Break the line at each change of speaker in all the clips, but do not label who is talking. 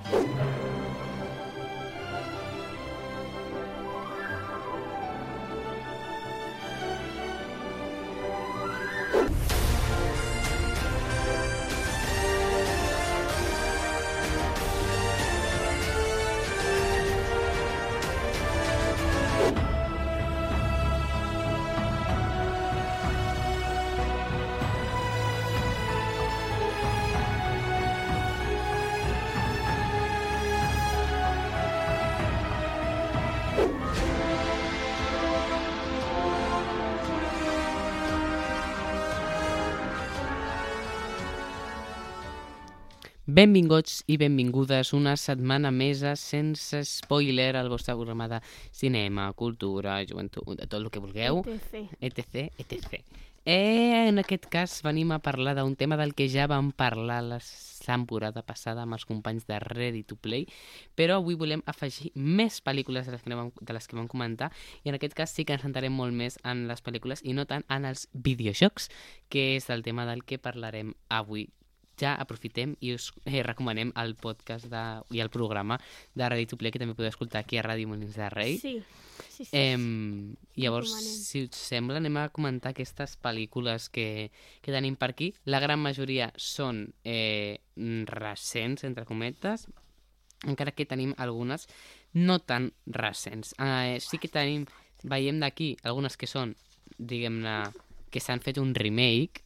Benvinguts i benvingudes una setmana més a Sense Spoiler, al vostre programa de cinema, cultura, joventut, de tot el que vulgueu. etc. En aquest cas venim a parlar d'un tema del que ja vam parlar la temporada passada amb els companys de Ready to Play, però avui volem afegir més pel·lícules de les que vam comentar, i en aquest cas sí que ens centrarem molt més en les pel·lícules i no tant en els videojocs, que és el tema del que parlarem avui. Ja aprofitem i us recomanem el podcast i el programa de Ready to Play, que també podeu escoltar aquí a Ràdio Molins de Rei.
Sí.
Llavors, si us sembla, anem a comentar aquestes pel·lícules que tenim per aquí. La gran majoria són recents, entre cometes, encara que tenim algunes no tan recents. Sí que veiem d'aquí algunes que són, diguem-ne, que s'han fet un remake,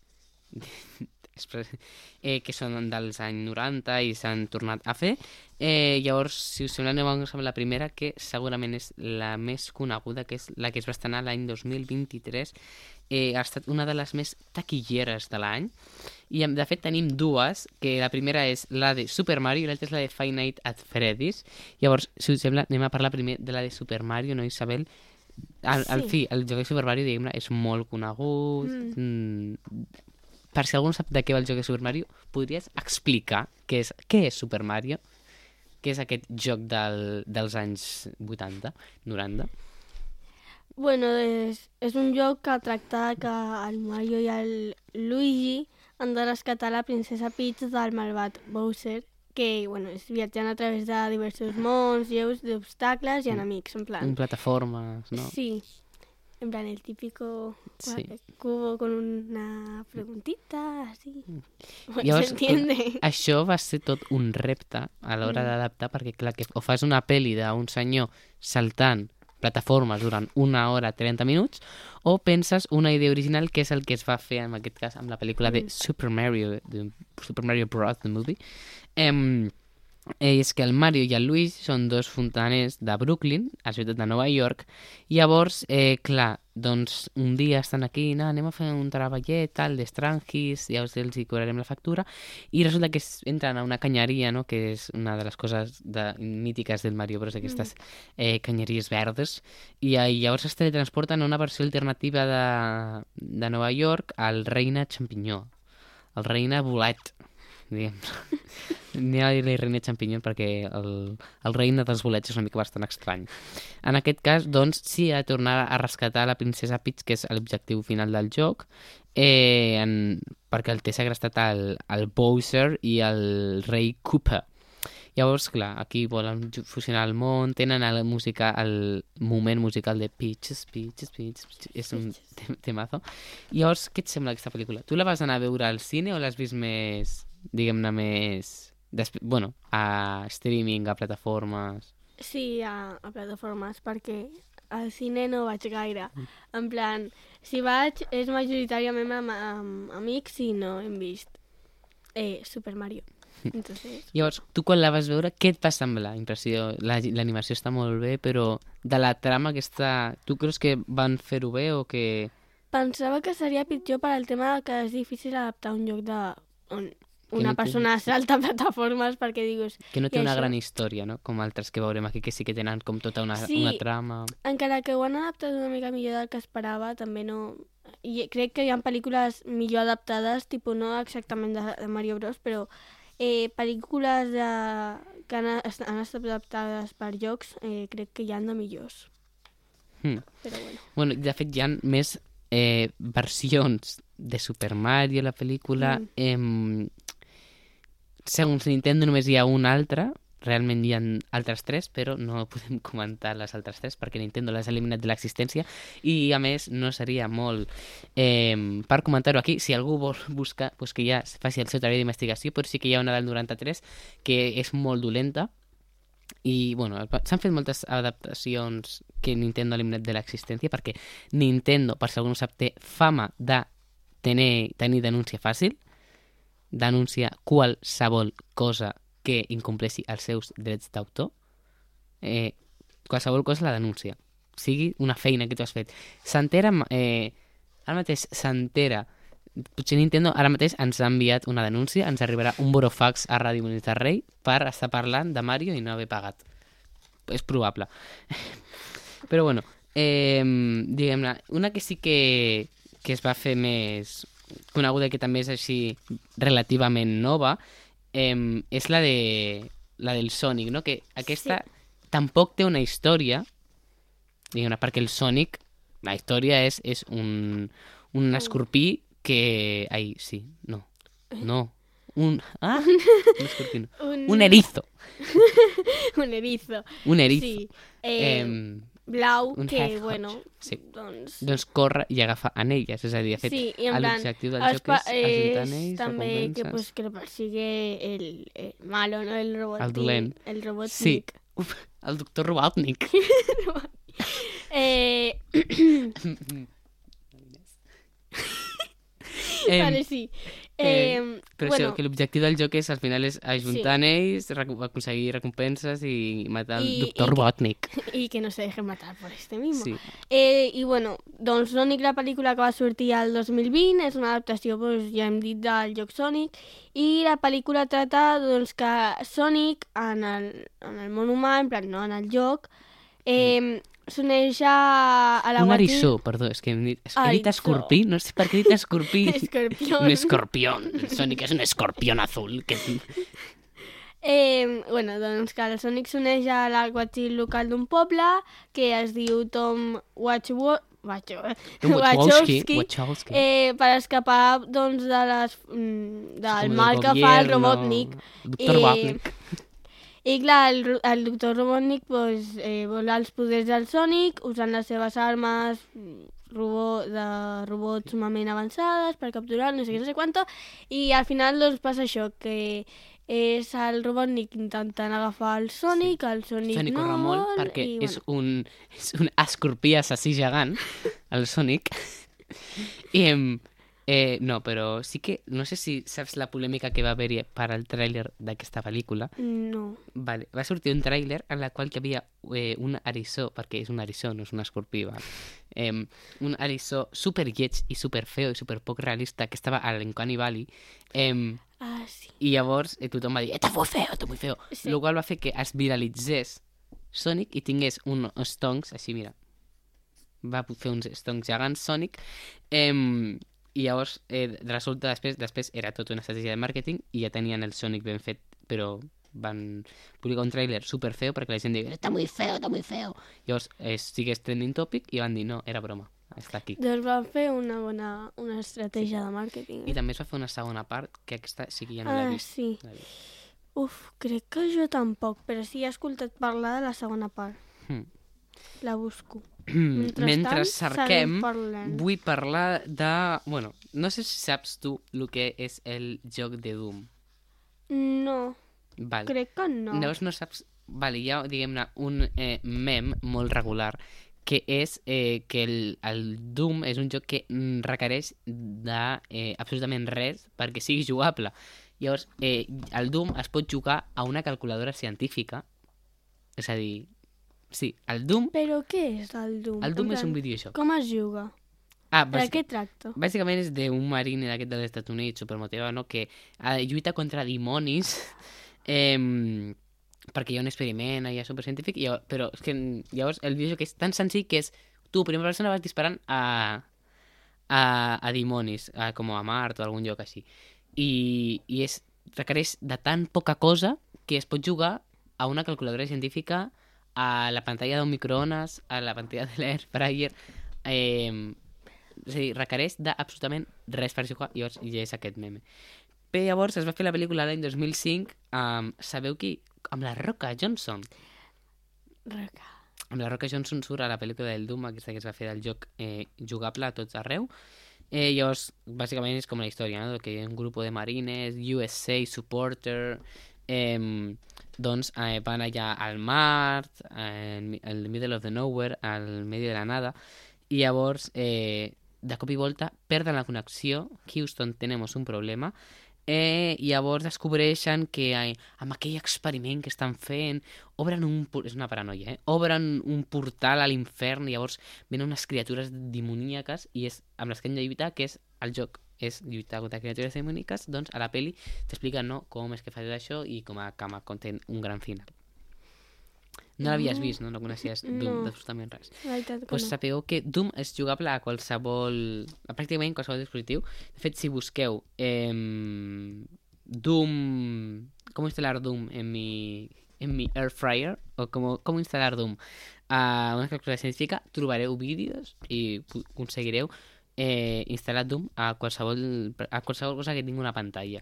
que són dels anys 90 i s'han tornat a fer. Llavors, si us sembla, anem amb la primera, que segurament és la més coneguda, que és la que es va estrenar l'any 2023. Ha estat una de les més taquilleres de l'any, i de fet tenim dues, que la primera és la de Super Mario i l'altra és la de Five Nights at Freddy's. Llavors, si us sembla, anem a parlar primer de la de Super Mario, no, Isabel? El joc de Super Mario, diguem-ne, és molt conegut. Per si algú no sap de què va el joc de Super Mario, podries explicar què és Super Mario? Què és aquest joc dels anys 80, 90?
Bueno, és un joc que tracta que el Mario i el Luigi han de rescatar la princesa Peach del malvat Bowser, que és viatjant a través de diversos mons, lleus d'obstacles i enemics, en plan.
En plataformes, no?
Sí. En plan, el típico cubo con una preguntita, así.
Llavors,
¿se entiende?
Això va ser tot un repte a l'hora d'adaptar, perquè clar, que o fas una pel·li d'un senyor saltant plataformes durant 1 hora 30 minuts, o penses una idea original, que és el que es va fer en aquest cas amb la pel·lícula de Super Mario Bros. The Movie. És que el Mario i el Luigi són dos fontaners de Brooklyn, a la ciutat de Nova York, i llavors, clar, doncs un dia estan aquí, anem a fer un treballet, tal, d'estrangis, ja els hi cobrarem la factura, i resulta que entren a una canyeria, no?, que és una de les coses mítiques del Mario Bros, aquestes canyeries verdes, i llavors es teletransporten a una versió alternativa de Nova York al Reina Champinyó, el Reina Bolet, diguem. N'hi ha la reina Champinyó perquè el reina dels bolets és una mica bastant estrany. En aquest cas, doncs, sí, ha de tornar a rescatar la princesa Peach, que és l'objectiu final del joc, perquè el té segrestat el Bowser i el rei Koopa. Llavors, clar, aquí volen fusionar el món, tenen el moment musical de Peaches, és un temazo. Llavors, què et sembla aquesta pel·lícula? Tu la vas anar a veure al cine o l'has vist més, diguem-ne, a streaming, a plataformes?
Sí, a plataformes, perquè al cine no vaig gaire. En plan, si vaig és majoritàriament amb amics i no hem vist Super Mario. Entonces...
Llavors, tu quan la vas veure, què et va semblar? L'animació està molt bé, però de la trama aquesta... Tu creus que van fer-ho bé o que...
Pensava que seria pitjor per al tema que és difícil adaptar un joc on una persona salta plataformes, perquè dius...
Que no té una gran història, no? Com altres que veurem aquí, que sí que tenen com tota una trama...
Encara que ho han adaptat una mica millor del que esperava, també no... I crec que hi ha pel·lícules millor adaptades, tipus no exactament de Mario Bros, però pel·lícules que han estat adaptades per jocs, crec que hi ha de millors. Però
bueno, de fet, hi ha més versions de Super Mario, la pel·lícula. Segons Nintendo només hi ha una altra, realment hi ha altres 3, però no podem comentar les altres 3 perquè Nintendo les ha eliminat de l'existència i, a més, no seria molt per comentar-ho aquí. Si algú vol buscar, pues que ja faci el seu treball d'investigació, però sí que hi ha una del 93 que és molt dolenta i, bueno, s'han fet moltes adaptacions que Nintendo ha eliminat de l'existència perquè Nintendo, per si algú no sap, té fama de tenir denúncia fàcil, denuncia qualsevol cosa que incompleixi els seus drets d'autor. Qualsevol cosa la denuncia. Sigui una feina que tu has fet. S'entera, ara mateix s'entera, potser Nintendo ara mateix ens ha enviat una denúncia, ens arribarà un burofax a Ràdio Molins de Rei per estar parlant de Mario i no haver pagat. És probable. Però bueno, diguem-ne, una que sí que es va fer més coneguda, que també és així relativament nova, és la del Sonic, no? Que aquesta tampoc té una història, diguem-ne, perquè el Sonic, la història és un escorpí que... Ai, sí, no. Un escorpí no. Un erizo.
Un erizo.
Un erizo.
Sí. Blau, que,
hedgehog,
bueno,
sí.
doncs
corre i agafa anelles, és a dir, de fet,
sí, i en plan,
l'objectiu del joc és ajuntar anells,
també que,
recompenses...
pues, que persigue el malo, ¿no? El robot.
El dolent.
El robot.
Sí. Uf, el doctor Robotnik.
Vale, sí.
Però
bueno,
això, que l'objectiu del joc és, al final, és ajuntar anells, aconseguir recompenses i matar el doctor Robotnik.
I que no se dejen matar por este mismo.
Sí.
I bueno, doncs Sonic, la pel·lícula que va sortir al 2020, és una adaptació, doncs, ja hem dit, del joc Sonic, i la pel·lícula trata doncs, que Sonic, en el món humà, en plan, no en el joc, s'uneix a la
Un eriçó, perdó, és que he dit escorpí, no sé per què he dit escorpí.
Escorpión.
Un escorpión. El Sonic és un escorpión azul. Que...
bueno, doncs que el Sonic s'uneix a l'alguatzil local d'un poble que es diu Tom Wachowski, per escapar doncs, del mal que fa el Robotnik.
Doctor Robotnik.
I clar, el doctor Robotnik pues, vol els poders del Sonic usant les seves armes de robots sumament avançades per capturar no sé què, no sé quanto, i al final doncs, passa això, que és el Robotnik intentant agafar el Sonic, el Sonic no
corre molt perquè
i,
és un escorpí assassí gegant, el Sonic. I no, però sí que... No sé si saps la polèmica que va haver-hi per al tràiler d'aquesta pel·lícula.
No.
Vale. Va sortir un tràiler en la qual hi havia un eriçó, perquè és un eriçó, no és un escorpí, val? Un eriçó super lleig i super feo i super poc realista que estava a l'Uncanny Valley.
Sí.
I llavors tothom va dir «Está muy feo».
Sí.
Lo qual va fer que es viralitzés Sonic i tingués uns tongs, així, mira. Va fer uns tongs gegants Sonic. I llavors resulta després era tota una estratègia de màrqueting i ja tenien el Sonic ben fet, però van publicar un tràiler super feo perquè la gent diu «Está muy feo». Llavors sigués trending topic i van dir «No, era broma, està aquí».
Doncs van fer una estratègia de màrqueting.
I també es va fer una segona part, que aquesta sí que ja no l'he vist.
Sí. Uf, crec que jo tampoc, però sí he escoltat parlar de la segona part. La busco.
Mentre cerquem, vull parlar de... Bueno, no sé si saps tu el que és el joc de Doom.
No,
Val.
crec que no.
Llavors no saps... Vale, hi ha, diguem-ne, un mem molt regular que és que el Doom és un joc que requereix de absolutament res perquè sigui jugable. Llavors, el Doom es pot jugar a una calculadora científica, és a dir... Sí, el Doom...
Però què és el Doom?
El Doom és un videojoc.
Com es juga? De què tracta?
Bàsicament és d'un marine d'aquest dels Estats Units, supermotivat, no? Que lluita contra dimonis perquè hi ha un experiment allà supercientífic, però és que llavors el videojoc és tan senzill que és tu, primera persona, vas disparant a dimonis, com a Mart o algun lloc així. I requereix de tan poca cosa que es pot jugar a una calculadora científica, a la pantalla d'un microones, a la pantalla de l'air fryer, és a dir, requereix d'absolutament res per jugar, i és aquest meme. Però llavors es va fer la pel·lícula l'any 2005, sabeu qui amb la Roca Johnson.
Roca.
Amb la Roca Johnson surt a la pel·lícula del Doom, aquesta que es va fer del joc jugable a tots arreu. Llavors, bàsicament és com la història, no? Que hi ha un grup de marines, USA, supporter, doncs van allà al mar, en el middle of the nowhere, al medio de la nada, i llavors, de cop i volta, perden la connexió, Houston, tenemos un problema, i llavors descobreixen que amb aquell experiment que estan fent obren és una paranoia, obren un portal a l'infern i llavors venen unes criatures demoníaques i és amb les que hem de lluitar, que és el joc és lluitar contra criatures demoníaques. Doncs a la peli t'expliquen com és que fa tot això i com conté un gran final. No l'havies vist, no? No coneixies Doom absolutament res. Pues sapigueu que Doom és jugable a qualsevol... a pràcticament qualsevol dispositiu. De fet, si busqueu Doom... com instal·lar Doom en mi air fryer o com instal·lar Doom a una calculadora científica, trobareu vídeos i aconseguireu instal·lar Doom a qualsevol cosa que tingui una pantalla.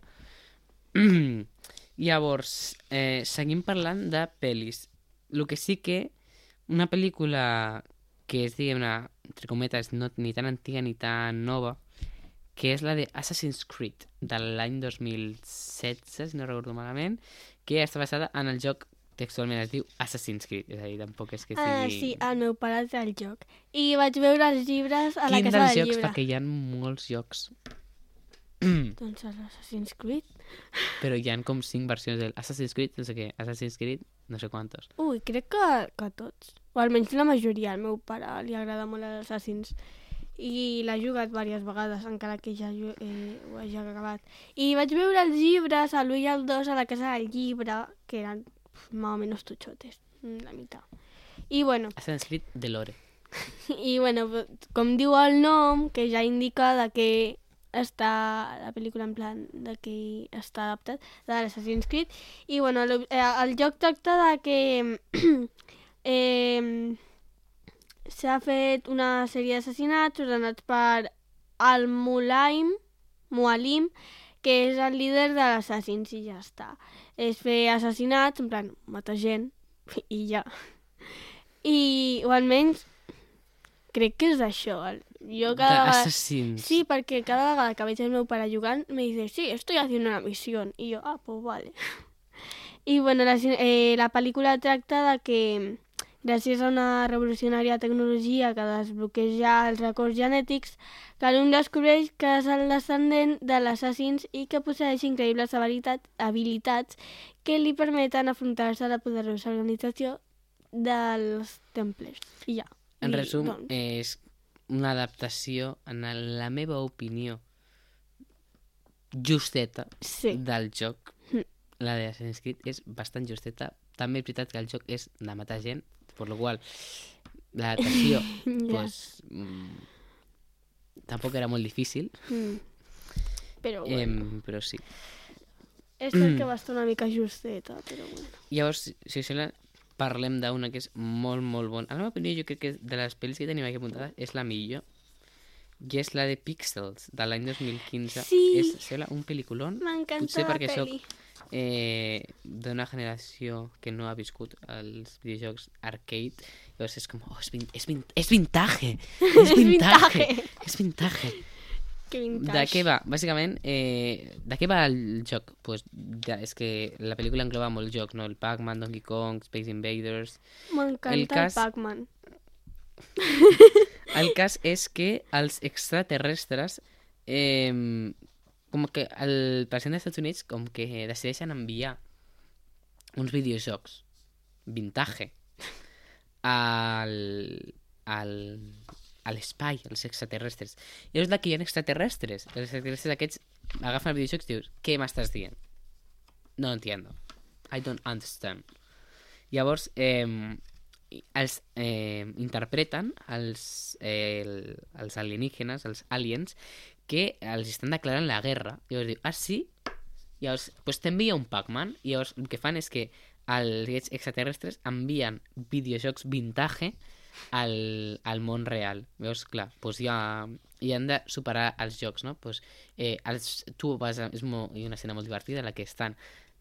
Llavors, seguim parlant de pel·lis. El que sí que una pel·lícula que és, diguem-ne, entre cometes, no ni tan antiga ni tan nova, que és la de Assassin's Creed, de l'any 2016, si no recordo malament, que està basada en el joc, textualment es diu Assassin's Creed, és a dir, tampoc és que sigui...
Sí, el meu pare té el joc. I vaig veure els llibres a la
Quin
casa
dels
del
jocs?
llibre.
Perquè hi ha molts jocs.
Doncs l'Assassin's Creed.
Però hi ha com 5 versions del Assassin's Creed, no sé què, Assassin's Creed, no sé quantos.
Ui, crec que tots. O almenys la majoria. Al meu pare li agrada molt l'Assassin's. I l'ha jugat diverses vegades, encara que ja ho hagi acabat. I vaig veure els llibres, l'1 i el 2, a la casa del llibre, que eren más o menos tuchotes, la mitad. I bueno...
Assassin's Creed de lore.
I bueno, com diu el nom, que ja indica de que està la pel·lícula en plan de que està adaptat de l'Assassin's Creed. I bueno, el joc tracta de que s'ha fet una sèrie d'assassinats ordenats per el Mualim, que és el líder de l'Assassins, i ja està. És fer assassinats, en plan, matar gent, i ja. O almenys, crec que és això. Jo cada vegada...
Assassins.
Sí, perquè cada vegada que veig el meu pare jugant, me dice, sí, estoy haciendo una misión. I jo, pues vale. I bueno, la pel·lícula tracta de que gràcies a una revolucionària tecnologia que desbloqueja els records genètics, Calum descobreix que és el descendent de l'Assassins i que posseeix increïbles habilitats que li permeten afrontar-se a la poderosa organització dels Templers. I ja.
En resum, és una adaptació, en la meva opinió, justeta del joc. La de Assassin's Creed és bastant justeta. També és veritat que el joc és de matar gent, per la qual l'adaptació pues, tampoc era molt difícil.
Però bueno.
Però sí.
És el que va estar una mica justeta, però bueno.
Llavors, si us sembla, parlem d'una que és molt, molt bona. A la meva opinió, jo crec que de les pel·lis que tenim aquí apuntades és la millor. I és la de Pixels, de l'any 2015.
Sí!
Sembla un pel·lículon.
M'encanta la pel·li.
D'una generació que no ha viscut els videojocs arcade. Llavors és com, és vintage! És vintage! És vintage! De què va? Bàsicament, de què va el joc? Pues, és que la pel·lícula engloba molt jocs, no? El Pac-Man, Donkey Kong, Space Invaders...
M'encanta el Pac-Man.
El cas és que els extraterrestres, com que el president dels Estats Units com que decideixen enviar uns videojocs vintage a l'espai, als extraterrestres. I llavors que hi ha extraterrestres. Els extraterrestres aquests agafen els videojocs i dius, què m'estàs dient? No entiendo. I don't understand. Llavors, els interpreten els alienígenes, els aliens, que els estan declarant la guerra. I llavors diu, sí? I llavors, pues t'envia un Pac-Man. I llavors el que fan és que els extraterrestres envien videojocs vintage al món real. Llavors, clar, pues hi han de superar els jocs, no? Pues, hi ha una escena molt divertida en la que estan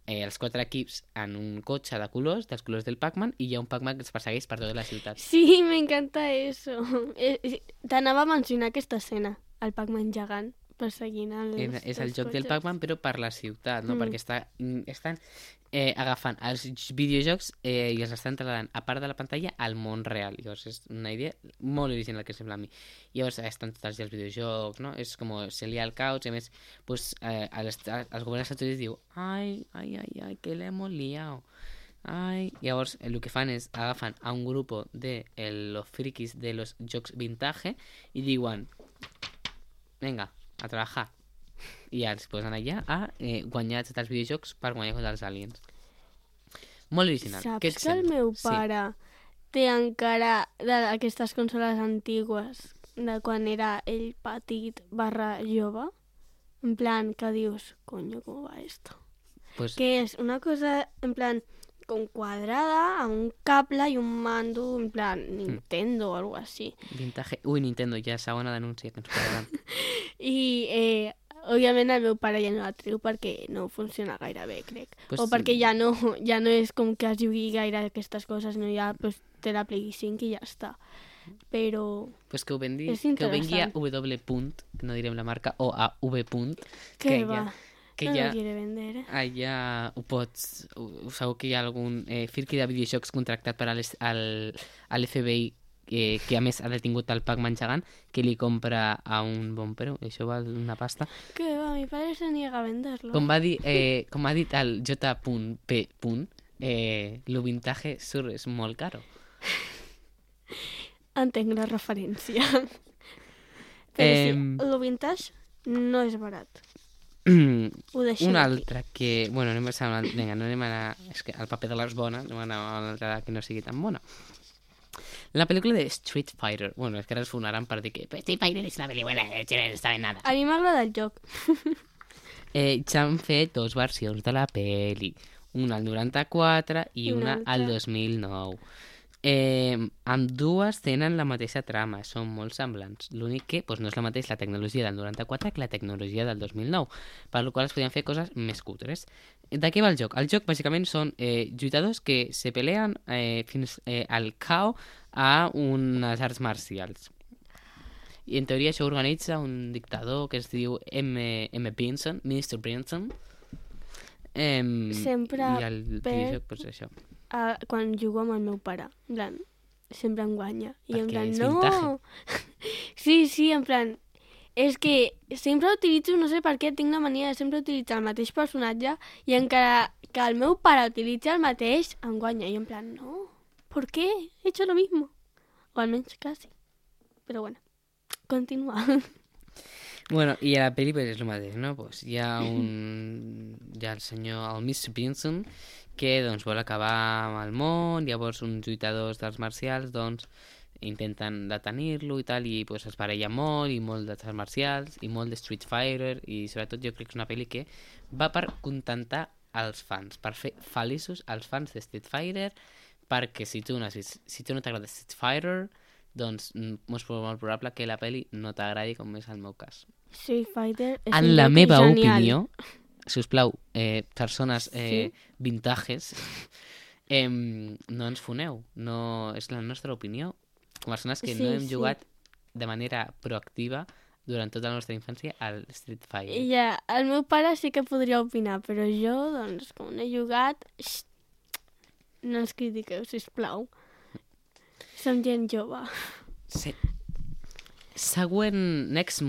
els 4 equips en un cotxe de colors, dels colors del Pac-Man, i hi ha un Pac-Man que els persegueix per tota la ciutat.
Sí, me encanta eso. T'anava a mencionar aquesta escena, el Pac-Man gegant perseguint
És el joc del Pac-Man, però per la ciutat, no? Perquè estan agafant els videojocs i els estan traslladant a part de la pantalla al món real. Llavors és una idea molt original que sembla a mi. Llavors estan tots els videojocs, no? És com se lia el caos i a més pues, el govern dels Estats Units diu ai, que l'hemos liado. Ai. Llavors el que fan és agafen a un grup de los frikis de los jocs vintage i diuen venga, a treballar. I ja els posen allà a guanyar tots els videojocs per guanyar contra els aliens. Molt original.
Saps que el meu pare té encara d'aquestes consoles antigues de quan era ell petit / jove? En plan, que dius, coño, ¿cómo va esto?
Pues...
Que és una cosa, en plan, con cuadrada, amb un cable i un mando, en plan, Nintendo o algo así.
Vintage. Ui, Nintendo, ja segona denúncia que ens pararan.
I, òbviament, el meu pare ja no la treu perquè no funciona gaire bé, crec.
Pues,
o perquè ja no és com que es jugui gaire aquestes coses, no? Ja pues, té la Play 5 i ja està. Però
pues que ho vengui a W. Que no direm la marca, o a V.
Que va.
Que
no
ja,
lo quiere vender.
Allà ho pots... Segur que hi ha algun firki de videojocs contractat per a l'FBI que a més ha detingut el Pac-Man gegant que li compra a un bon preu. Això val una pasta.
Que va, mi padre se niega a venderlo.
Com ha dit el J.P. Lo vintage surt és molt caro.
Entenc la referència. Però sí, lo vintage no és barat. Ho deixem
un
aquí.
altre que... Bueno, no anem a anar... És que el paper de les bones, anem a anar a una altra que no sigui tan bona. La pel·lícula de Street Fighter. Bueno, és que ara es fonaran per dir que Street Fighter és una pel·lícula que no està ben nada.
A mi m'agrada el joc.
Ja han fet 2 versions de la pel·li. Una al 94 i una al 2009. Ambdues tenen la mateixa trama, són molt semblants. L'únic que no és la mateixa la tecnologia del 94 que la tecnologia del 2009, per la qual es podien fer coses més cutres. De què va el joc? El joc bàsicament són lluitadors que se peleen fins al KO a unes arts marcials. I en teoria això organitza un dictador que es diu Benson, Minister Benson.
Sempre
i el videojoc, això.
Quan jugo amb el meu pare, en plan, sempre em guanya. I en plan,
és
no!
vintage.
Sí, en plan, és que sempre utilitzo, no sé per què, tinc la mania de sempre utilitzar el mateix personatge i encara que el meu pare utilitza el mateix, em guanya. I en plan, no, ¿por qué? He hecho lo mismo. O almenys casi. Però bueno, continua.
Bueno, i a la pel·li és el mateix, no? Pues hi ha el senyor, el Mr. Benson, que vol acabar amb el món, llavors uns lluitadors d'arts marcials intenten detenir-lo i tal, i es baralla molt, i molt d'arts marcials, i molt de Street Fighter, i sobretot jo crec que és una pel·li que va per contentar els fans, per fer feliços els fans de Street Fighter, perquè si tu no t'agrada Street Fighter, doncs és molt probable que la pel·li no t'agradi, com és el meu cas.
Street Fighter és
en la meva opinió, sisplau, persones vintages, no ens foneu, no és la nostra opinió, com persones que no hem jugat de manera proactiva durant tota la nostra infància al Street Fighter.
Ja, el meu pare sí que podria opinar, però jo, com no he jugat, no ens critiqueu, sisplau. Som gent jove.
Sí. Següent, next.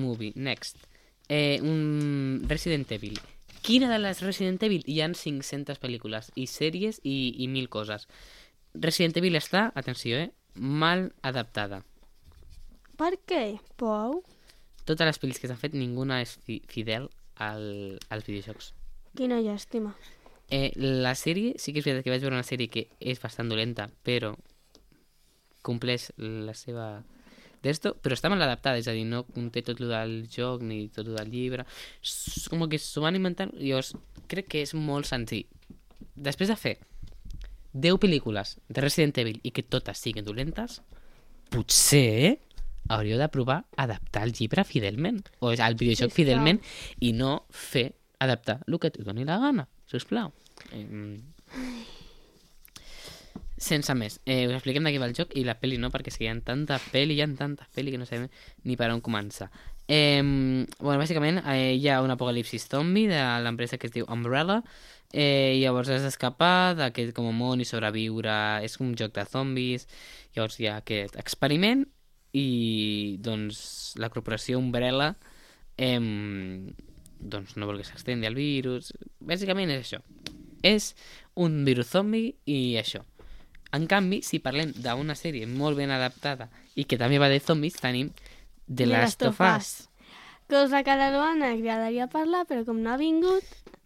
Un Resident Evil. Quina de les Resident Evil? Hi ha 500 pel·lícules i sèries i 1.000 coses. Resident Evil està, atenció, mal adaptada.
Per què, Pau?
Totes les pel·lis que s'han fet, ninguna és fidel als videojocs.
Quina llàstima.
La sèrie, sí que és veritat que vaig veure una sèrie que és bastant dolenta, però compleix la seva... però està mal adaptada, és a dir, no conté tot el del joc ni tot el del llibre, com que s'ho van inventant. Llavors crec que és molt senzill, després de fer 10 pel·lícules de Resident Evil i que totes siguin dolentes, potser hauríeu de provar adaptar el llibre fidelment, o el videojoc fidelment, i no fer adaptar el que et doni la gana, sisplau. Sense més, us expliquem de què va el joc i la pel·li no, perquè és que hi ha tanta pel·li que no sabem ni per on començar. Bueno, bàsicament hi ha un apocalipsis zombi de l'empresa que es diu Umbrella, llavors has d'escapar d'aquest com a món i sobreviure, és un joc de zombis, llavors hi ha aquest experiment i doncs la corporació Umbrella doncs no vol que s'extendi el virus, bàsicament és això, és un virus zombi i això. En canvi, si parlem d'una sèrie molt ben adaptada i que també va de zombis, tenim The Last of Us.
Cosa que a la Luana agradaria parlar, però com no ha vingut...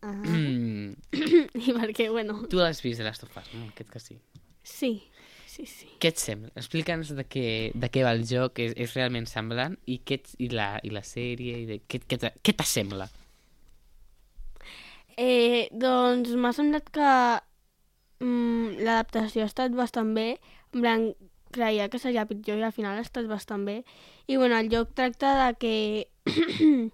I perquè, bueno...
Tu l'has vist, The Last of Us, no? Aquest que sí.
Sí.
Què et sembla? Explica'ns de què va el joc, és realment semblant, i la sèrie, i què t'assembla?
Doncs m'ha semblat que l'adaptació ha estat bastant bé. En plan, creia que seria pitjor i al final ha estat bastant bé. I bueno, el joc tracta de que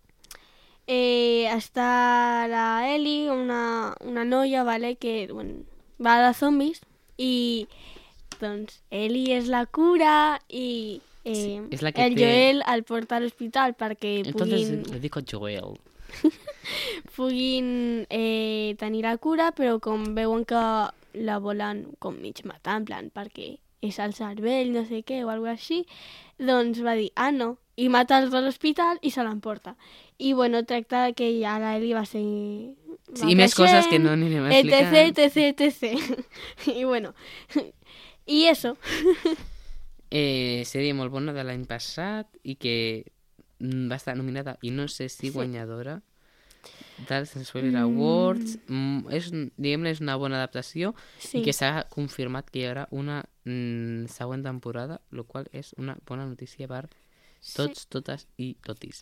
està la Ellie, una noia, vale, que bueno, va de zombis i doncs Ellie és la cura i
és la que
el Joel el porta a l'hospital perquè
Entonces le dic Joel.
puguin tenir la cura, però com veuen que la volen com mig matar, en plan, perquè és el cervell, no sé què, o alguna així, doncs va dir, no, i mata els de l'hospital i se l'emporta. I bueno, tracta que ja la Ellie va ser...
Sí, i més coses que no anirem a explicar.
etc. I bueno, i eso.
Sèrie molt bona de l'any passat i que va estar nominada i no sé si guanyadora dels Spoiler Awards. Diguem-ne, és una bona adaptació i que s'ha confirmat que hi haurà una següent temporada, el qual és una bona notícia per tots, totes i totis.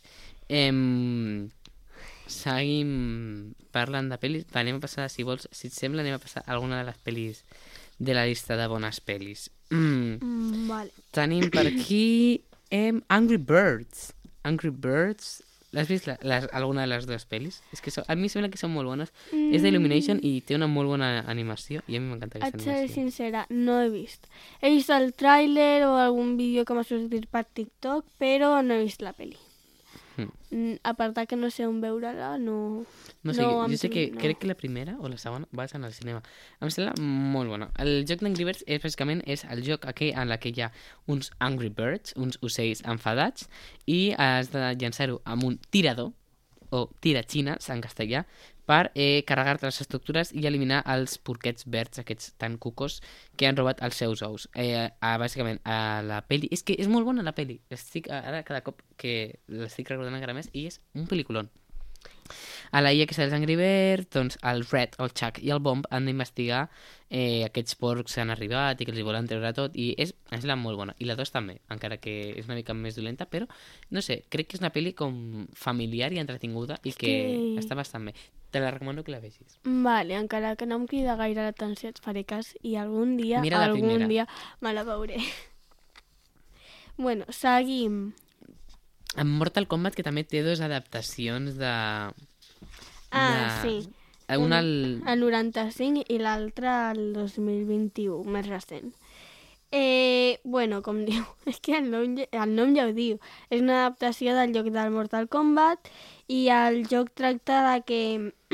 Seguim parlant de pel·lis. Anem a passar, si vols, si et sembla, anem a passar alguna de les pel·lis de la llista de bones pel·lis.
Vale.
Tenim per aquí Angry Birds. L'has vist alguna de les dues pel·lis? És que a mi sembla que són molt bones. És d'Illumination i té una molt bona animació i a mi m'encanta aquesta animació.
Et seré sincera, no he vist. He vist el tràiler o algun vídeo que m'ha sortit per TikTok, però no he vist la pel·li. A part que no sé on veure-la, no...
No sé, jo sé que crec que la primera o la segona va ser al cinema. Em sembla molt bona. El joc d'Angry Birds bàsicament és el joc aquell en què hi ha uns Angry Birds, uns ocells enfadats, i has de llançar-ho amb un tirador, o tiratxines en castellà, per carregar-te les estructures i eliminar els porquets verds, aquests tan cucos, que han robat els seus ous. Bàsicament, a la pel·li... És que és molt bona la pel·li. Ara, cada cop que l'estic recordant encara més, i és un pel·liculón. A la IA que és els Angry Birds, doncs el Red, el Chuck i el Bomb han d'investigar aquests porcs que han arribat i que els hi volen treure tot, i és la molt bona. I la 2 també, encara que és una mica més dolenta, però no sé, crec que és una pel·li com familiar i entretinguda i que està bastant bé. Te la recomano que la vegis.
Vale, encara que no em crida gaire l'atenció, et faré cas i algun dia me la veuré. Bueno, seguim.
En Mortal Kombat, que també té dues adaptacions de...
sí.
Una
el 95 i l'altra el 2021, més recent. Bueno, com diu, és que el nom ja ho diu. És una adaptació del joc del Mortal Kombat i el joc tracta de que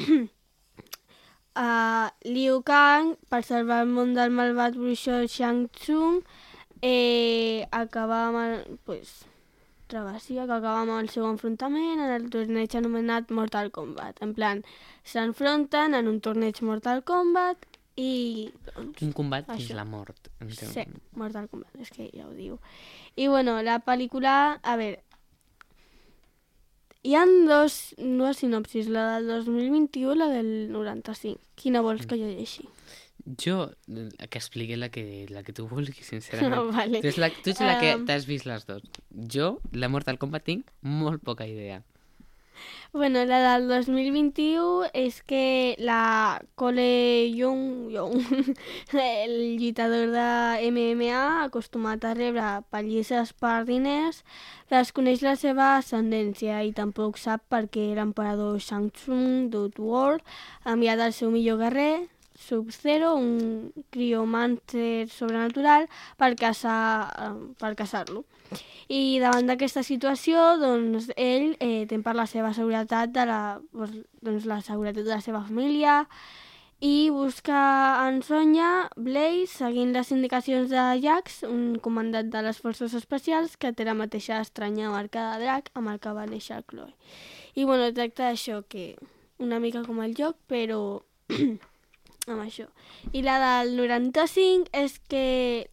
Liu Kang, per salvar el món del malvat bruixó Shang Tsung, acaba amb travessia que acaba amb el seu enfrontament en el torneig anomenat Mortal Kombat. En plan, s'enfronten en un torneig Mortal Kombat i... Doncs,
un combat fins la mort.
Sí, Mortal Kombat, és que ja ho diu. I bueno, la pel·lícula, a veure, hi ha dues sinopsis, la del 2021 i la del 95. Quina vols que jo llegeixi?
Jo, que expliqui la que tu vulguis, sincerament.
No, vale.
Tu ets la que t'has vist les dues. Jo, la Mortal Kombat, tinc molt poca idea.
Bueno, la del 2021 és que la Cole Young, el lluitador de MMA, acostumat a rebre pallisses per diners, desconeix la seva ascendència i tampoc sap per què l'emperador Shang Tsung d'Outworld ha enviat el seu millor guerrer, Sub-Zero, un criomancer sobrenatural, per caçar-lo. I davant d'aquesta situació, doncs, ell tem per la seva seguretat la seguretat de la seva família i busca en Sonya Blaze seguint les indicacions de Jax, un comandant de les forces especials que té la mateixa estranya marca de drac amb el que va néixer Chloe. I bueno, tracta d'això, que una mica com el joc, però amb això. I la del 95 és que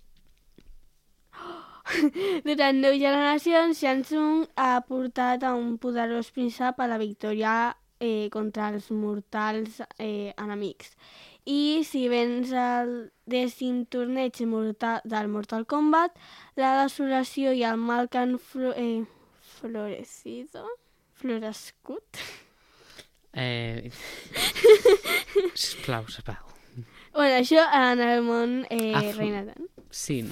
durant 9 generacions, Shang Tsung ha portat a un poderós príncep a la victòria contra els mortals enemics. I si vens el 10è torneig del Mortal Kombat, la desolació i el mal que han florescut.
Sisplau.
Bueno, això en el món reinant.
Sí.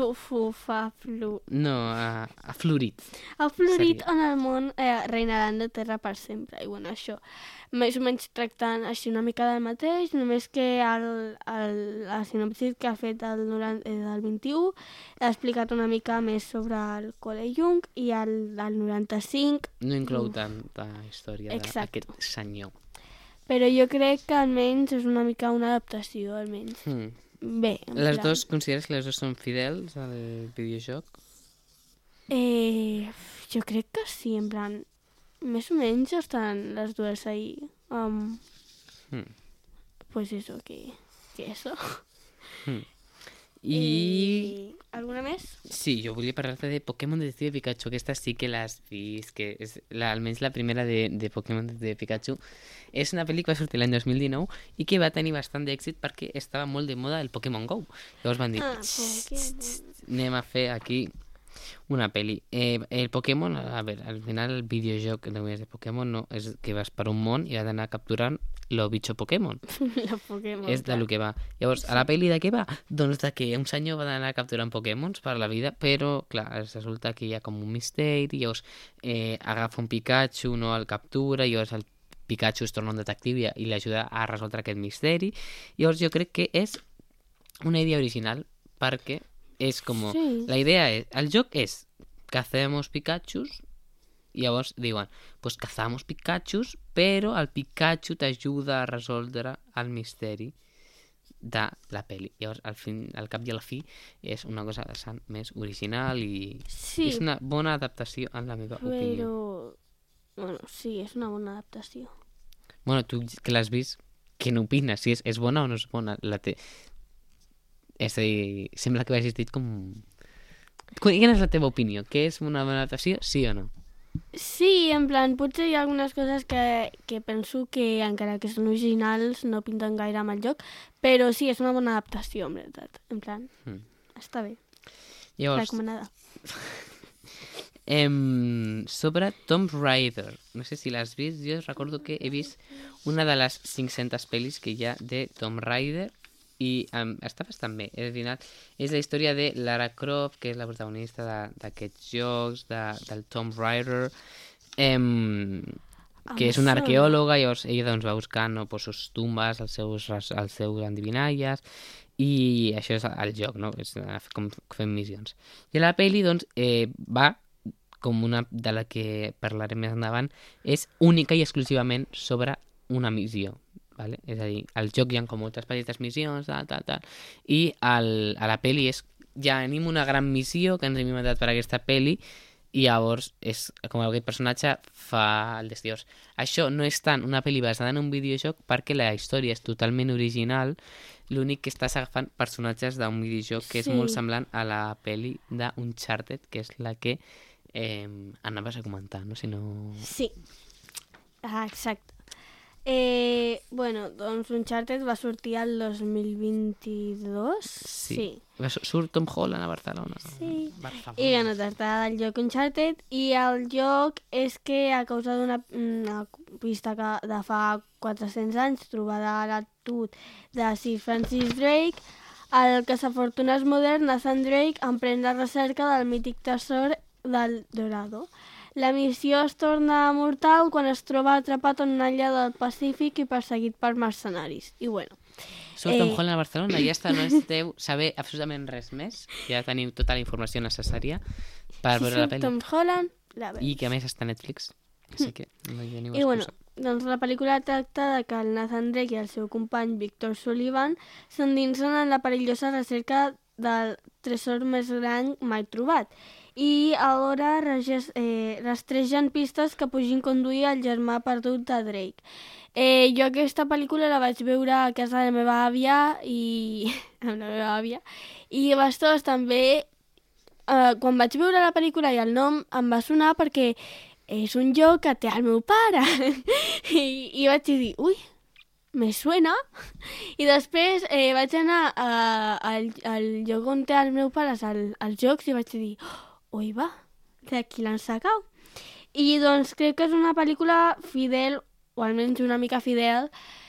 No,
ha florit.
Ha florit en el món reinaran de terra per sempre. I bueno, això, més o menys tractant així una mica del mateix, només que el sinopsis que ha fet del 21 ha explicat una mica més sobre el Cole Young i el del 95...
No inclou tanta història d'aquest senyor.
Però jo crec que almenys és una mica una adaptació, almenys. Bé,
Consideres que les dues són fidels al videojoc?
Jo crec que sí, en plan, més o menys estan les dues ahí. Pues eso, que eso.
I...
Alguna més?
Sí, jo volia parlar-te de Pokémon Detective Pikachu. Aquesta sí que l'has vist, que és almenys la primera de Pokémon Detective Pikachu. És una pel·li que va sortir l'any 2019 i que va tenir bastant d'èxit perquè estava molt de moda el Pokémon GO. Llavors van dir, anem a fer aquí una pel·li. El Pokémon, a veure, al final el videojoc de Pokémon no és que vas per un món i has d'anar capturant lo bicho Pokémon. És de lo que va. Llavors, a la pel·li de què va? Doncs de que un senyor va anar capturant Pokémons per la vida, però, clar, resulta que hi ha com un misteri, llavors agafa un Pikachu, no el captura, llavors el Pikachu es torna un detectiu i l'ajuda a resoldre aquest misteri. Llavors jo crec que és una idea original perquè és com...
Sí.
La idea és... El joc és cazemos Pikachus i llavors diuen, pues cazamos Pikachus, però el Pikachu t'ajuda a resoldre el misteri de la pel·li. Llavors, al cap i a la fi, és una cosa bastant més original i és una bona adaptació, en la meva opinió.
Bueno, sí, és una bona adaptació.
Bueno, tu que l'has vist, què n'opines? Si és bona o no és bona? És a dir, sembla que ho hagis dit com... Quina és la teva opinió? Que és una bona adaptació, sí o no?
Sí, en plan, potser hi ha algunes coses que penso que, encara que són originals, no pinten gaire amb el joc, però sí, és una bona adaptació, en veritat. En plan, està bé.
Llavors,
recomanada.
Sobre Tomb Raider, no sé si l'has vist, jo recordo que he vist una de les 500 pel·lis que hi ha de Tomb Raider i està bastant bé. Al final és la història de Lara Croft, que és la protagonista d'aquests jocs, del Tomb Raider, que és una arqueòloga, llavors ella doncs, va buscant sus tumbes, els seus endivinalles, i això és el joc, no? És com fem missions. I a la pel·li doncs, va com una de la que parlarem més endavant, és única i exclusivament sobre una missió. Vale? És a dir, al joc hi ha com moltes petites missions, i a la pel·li és ja anem una gran missió que ens hem inventat per aquesta pel·li i llavors és com aquest personatge fa el destí. Això no és tant una pel·li basada en un videojoc perquè la història és totalment original, l'únic que estàs agafant personatges d'un videojoc que és molt semblant a la pel·li d'Uncharted, que és la que anaves a comentar, no? Si no...
Sí, exacte. Bueno, doncs Uncharted va sortir el 2022. Sí.
Surt Tom Holland a Barcelona.
Sí.
Barcelona.
I bueno, tracta del joc Uncharted, i el joc és que a causa d'una pista de fa 400 anys trobada a l'atut de Sir Francis Drake, el caçafortunes modern Nathan Drake emprèn la recerca del mític tresor del Dorado. La missió es torna mortal quan es troba atrapat en una illa del Pacífic i perseguit per mercenaris. I bueno...
Surt Tom Holland a Barcelona i ja està, no necessiteu saber absolutament res més. Ja teniu tota la informació necessària per veure la pel·li.
Tom Holland, la veig.
I que a més està a Netflix. Així que no hi ha ningú
I bueno,
excusa.
doncs la pel·lícula tracta de que el Nathan Drake i el seu company Victor Sullivan s'endinsen en la perillosa recerca del tresor més gran mai trobat i alhora rastregen pistes que puguin conduir al germà perdut de Drake. Jo aquesta pel·lícula la vaig veure a casa de la meva àvia i amb la meva àvia, i bastós també quan vaig veure la pel·lícula i el nom em va sonar perquè és un joc que té el meu pare i vaig dir, ui, me suena. I després vaig anar al lloc on té el meu pare als jocs i vaig dir, oi va, d'aquí l'han sacat. I doncs crec que és una pel·lícula fidel, o almenys una mica fidel,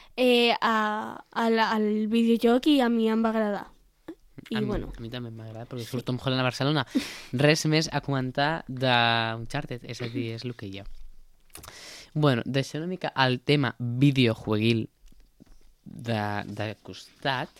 al videojoc, i a mi em va agradar. I bueno.
A mi també m'agrada, perquè surt Tom Holland a Barcelona. Res més a comentar d'Uncharted, és a dir, és el que hi ha. Bueno, deixant una mica el tema videojueguil de costat,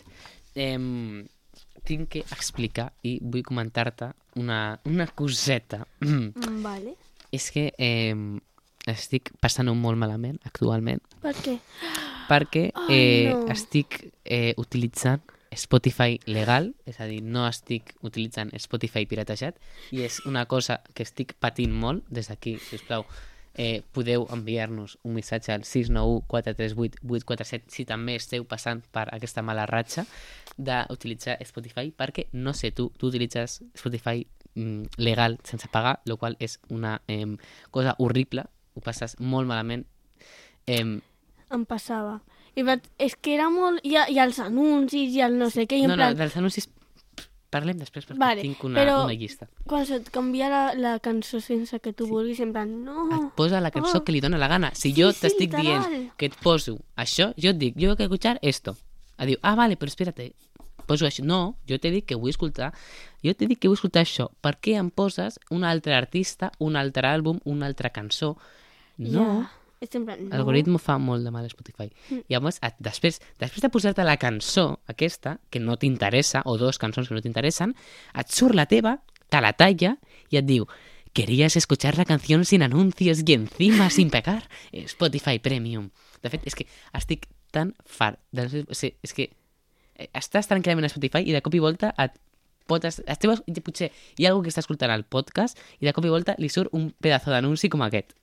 tinc que explicar i vull comentar-te una coseta.
Vale.
És que estic passant-ho molt malament actualment.
Per què?
Perquè
no.
estic utilitzant Spotify legal, és a dir, no estic utilitzant Spotify piratejat, i és una cosa que estic patint molt. Des d'aquí, sisplau, podeu enviar-nos un missatge al 691-438-847 si també esteu passant per aquesta mala ratxa d'utilitzar Spotify, perquè no sé, tu utilitzes Spotify legal sense pagar, el qual és una cosa horrible, ho passes molt malament.
Em passava. És que era molt... I els anuncis i el no sé què...
No, dels anuncis parlem després, perquè
vale,
tinc una llista.
Quan se't canvia la cançó sense que tu vulguis, en plan, no...
Et posa la cançó que li dóna la gana. Si jo t'estic dient que et poso això, jo et dic, jo he escuchar esto. Diu, vale, però espérate, poso això. No, jo t'he dit que vull escoltar això. Per què em poses un altre artista, un altre àlbum, una altra cançó? No.
Ja.
L'algoritme fa molt de mal a Spotify. Llavors, després de posar-te la cançó aquesta, que no t'interessa, o dos cançons que no t'interessen, et surt la teva, te la talla i et diu, ¿querías escuchar la canción sin anuncios y encima sin pegar? Spotify Premium. De fet, és que estic tan fart. És que estàs tranquil·lament a Spotify i de cop i volta potser hi ha algú que està escoltant el podcast i de cop i volta li surt un pedazo d'anunci com aquest.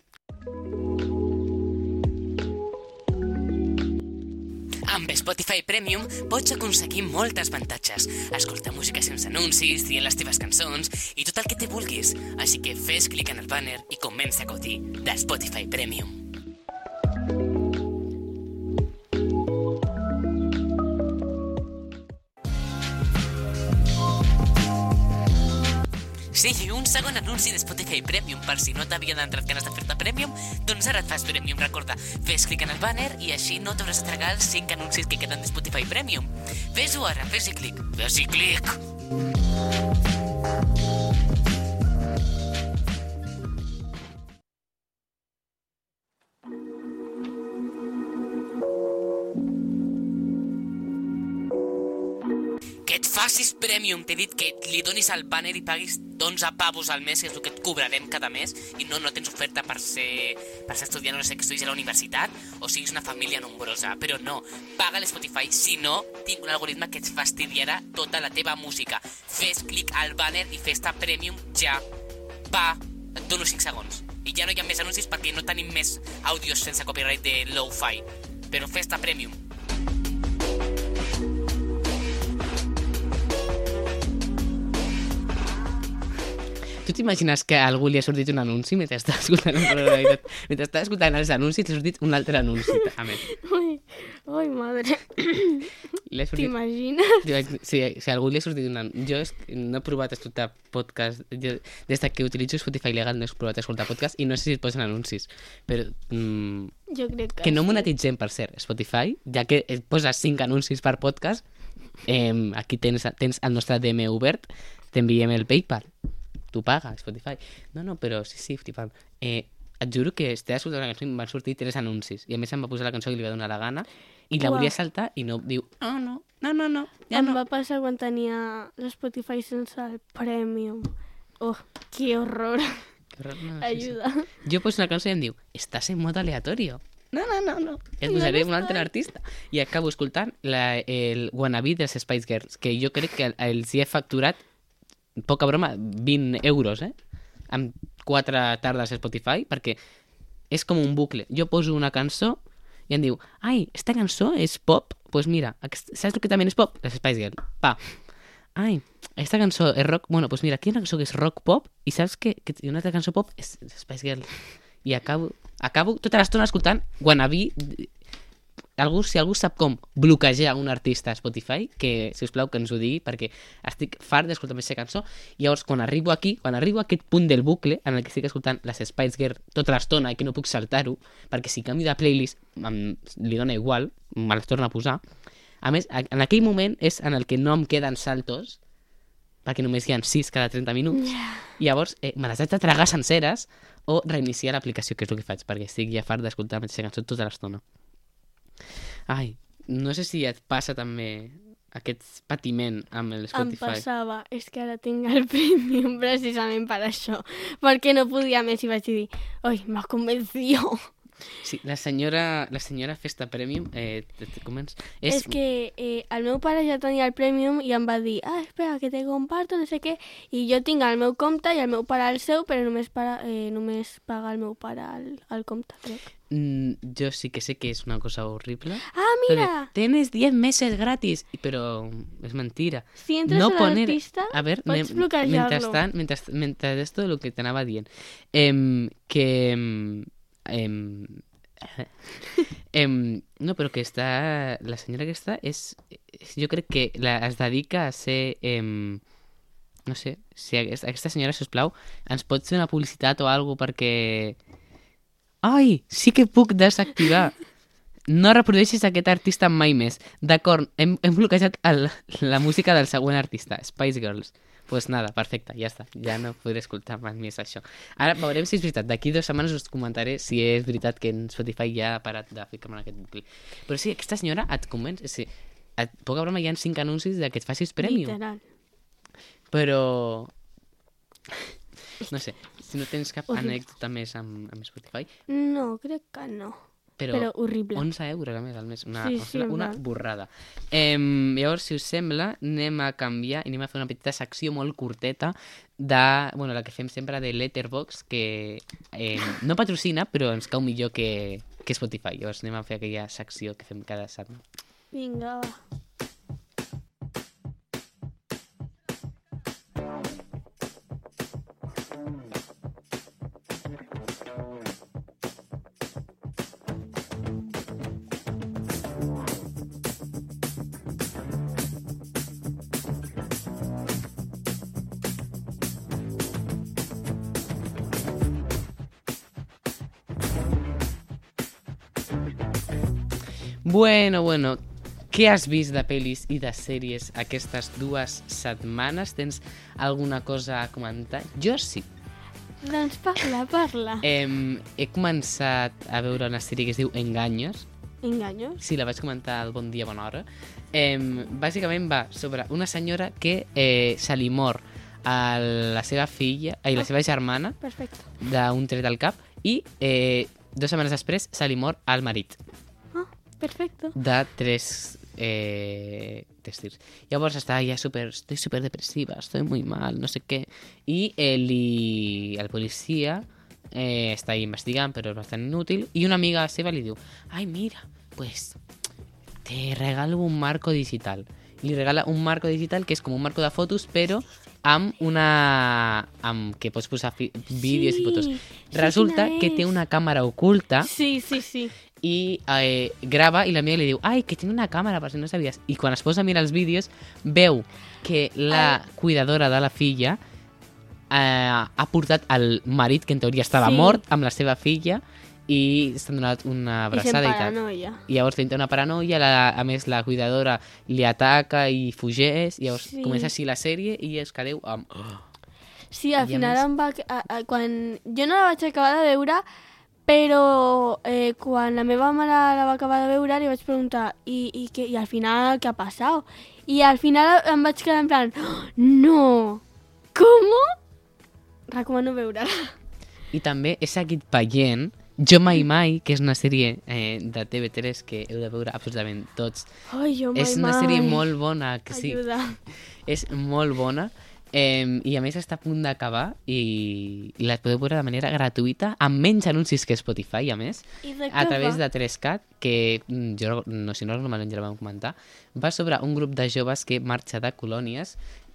Amb Spotify Premium pots aconseguir moltes avantatges. Escoltar música sense anuncis, triar les teves cançons i tot el que te vulguis. Així que fes clic en el banner i comença a gaudir de Spotify Premium. Sí, un segon anunci de Spotify Premium per si no t'havien entrat ganes de fer-te Premium, doncs ara et fas Premium, recorda. Fes clic en el banner i així no t'hauràs de tragar els 5 anuncis que queden de Spotify Premium. Fes-ho ara, fes-hi clic. Fes-hi clic! Facis Premium, t'he dit que li donis al banner i paguis 11 pavos al mes, que és el que et cobrarem cada mes, i no tens oferta per ser estudiant, no sé, que estudis a la universitat o siguis una família nombrosa, però no, paga l'Spotify, si no, tinc un algoritme que et fastidiarà tota la teva música. Fes clic al banner i fes-te Premium ja. Va, et dono 5 segons. I ja no hi ha més anuncis perquè no tenim més àudios sense copyright de lo-fi, però fes-te Premium. Tu t'imagines que a algú li ha sortit un anunci mentre estava escoltant un programa? Mentre estava escoltant els anuncis, li ha sortit un altre anunci.
Ai, madre.
Li ha sortit...
T'imagines?
Sí, si a algú li ha sortit un anunci... Jo no he provat a escoltar podcast. Des que utilitzo Spotify legal no he provat a escoltar podcast i no sé si et posen anuncis. Però...
Jo crec que
no
sí.
monetitzem, per cert, Spotify, ja que et poses 5 anuncis per podcast, aquí tens el nostre DM obert, t'enviem el PayPal. Tu paga, Spotify. No, però sí, flipant. Et juro que estava escoltant una cançó i em van sortir 3 anuncis. I a més em va posar la cançó que li va donar la gana i la volia saltar i no diu, no, ja
Em
no.
va passar quan tenia l'Spotify sense el Premium. Oh, que horror. Ayuda.
Jo poso una cançó i em diu, estàs en modo aleatorio. No. Et posaré un altre artista. I acabo escoltant el Wannabe dels Spice Girls, que jo crec que els hi he facturat, poca broma, 20 euros, amb 4 tardes a Spotify, perquè és com un bucle. Jo poso una cançó i em diu, ai, esta cançó és pop? Pues mira, ¿sabes lo que también es pop? Les Spice Girls. Pa. Ai, esta cançó és rock... Bueno, pues mira, aquí hi ha una cançó que és rock pop i saps que una altra cançó pop és Spice Girls. I acabo tota l'estona escoltant Wannabe. Si algú sap com bloquejar un artista a Spotify, que, si us plau, que ens ho digui, perquè estic fart d'escoltar aquesta cançó. I llavors, quan arribo a aquest punt del bucle, en el que estic escoltant les Spice Girls tota l'estona i que no puc saltar-ho, perquè si canvio de playlist li dona igual, me les torna a posar. A més, en aquell moment és en el que no em queden saltos, perquè només hi ha 6 cada 30 minuts, i llavors me les haig de tragar senceres o reiniciar l'aplicació, que és el que faig, perquè estic ja fart d'escoltar aquesta cançó tota l'estona. Ai, no sé si et passa també aquest patiment amb el Spotify.
Em passava, és que ara tinc el Premium precisament per això, perquè no podia més i vaig dir, oi, m'ha convencido.
Sí, la senyora Festa Premium, comença...
És que el meu pare ja tenia el Premium i em va dir, espera, que te comparto, no sé què, i jo tinc el meu compte i el meu pare el seu, però només paga el meu pare el compte, crec.
Yo sí que sé que es una cosa horrible.
Ah, mira!
Tienes 10 meses gratis, pero es mentira.
Si entres
no
a l'artista,
a ver,
pots bloquejar-lo.
Mentre esto de lo que te anava dient, no, però que està... La senyora aquesta jo crec que es dedica a ser... no sé, si aquesta senyora, sisplau, ens pot fer una publicitat o alguna cosa perquè... Ai, sí que puc desactivar. No reprodueixis aquest artista mai més. D'acord, hem bloquejat la música del següent artista, Spice Girls. Pues nada, perfecte, ja està. Ja no podré escoltar mai més això. Ara veurem si és veritat. D'aquí 2 setmanes us comentaré si és veritat que en Spotify ja ha parat de ficar-me en aquest bucle. Però sí, aquesta senyora et convenç... Sí, poca broma, hi ha 5 anuncis de que et facis premium.
Literal.
Però... No sé, si no tens cap anècdota més amb Spotify...
No, crec que no. Però horrible.
11 euros a més al mes,
Sí,
una borrada. Llavors, si us sembla, anem a canviar i anem a fer una petita secció molt curteta de, bueno, la que fem sempre de Letterboxd, que no patrocina, però ens cau millor que Spotify. Llavors anem a fer aquella secció que fem cada setmana.
Vinga, va.
Bueno, què has vist de pel·lis i de sèries aquestes 2 setmanes? Tens alguna cosa a comentar? Jo sí.
Doncs parla.
He començat a veure una sèrie que es diu Engaños.
Engaños?
Sí, la vaig comentar al Bon Dia, Bona Hora. Bàsicament va sobre una senyora que se li mor a la seva filla, la seva germana, d'un tret al cap, i 2 setmanes després se li mor al marit.
Perfecto.
De 3 tirs. Llavors està ja estoy súper depresiva, estoy muy mal, no sé què. I el policia està investigant, però és bastant inútil. I una amiga seva li diu, ai, mira, pues te regalo un marco digital. Li regala un marco digital que és com un marco de fotos, però amb que pots posar vídeos i fotos. Resulta
quina
que té
és?
una càmera oculta
Sí.
i grava i l'amiga li diu ai, que tinc una càmera, per si no sabies. I quan es posa a mirar els vídeos, veu que la cuidadora de la filla ha portat el marit, que en teoria estava mort, amb la seva filla, i s'han donat una abraçada i tal. I llavors té una paranoia, a més la cuidadora li ataca i fugeix, i llavors comença així la sèrie i es quedeu amb...
Sí, al final em va... quan... Jo no la vaig acabar de veure, però quan la meva mare la va acabar de veure li vaig preguntar i al final què ha passat? I al final em vaig quedar en plan no, com? Recomano veure-la.
I també he seguit veient Jo Mai, que és una sèrie de TV3 que heu de veure absolutament tots.
Ai, Jo Mai.
És una sèrie molt bona, que sí.
Ajuda.
És molt bona. I a més està a punt d'acabar i la podeu veure de manera gratuïta amb menys anuncis que Spotify, a més, a través de 3Cat, que jo, no, si no normalment ja la vam comentar, va sobre un grup de joves que marxa de colònies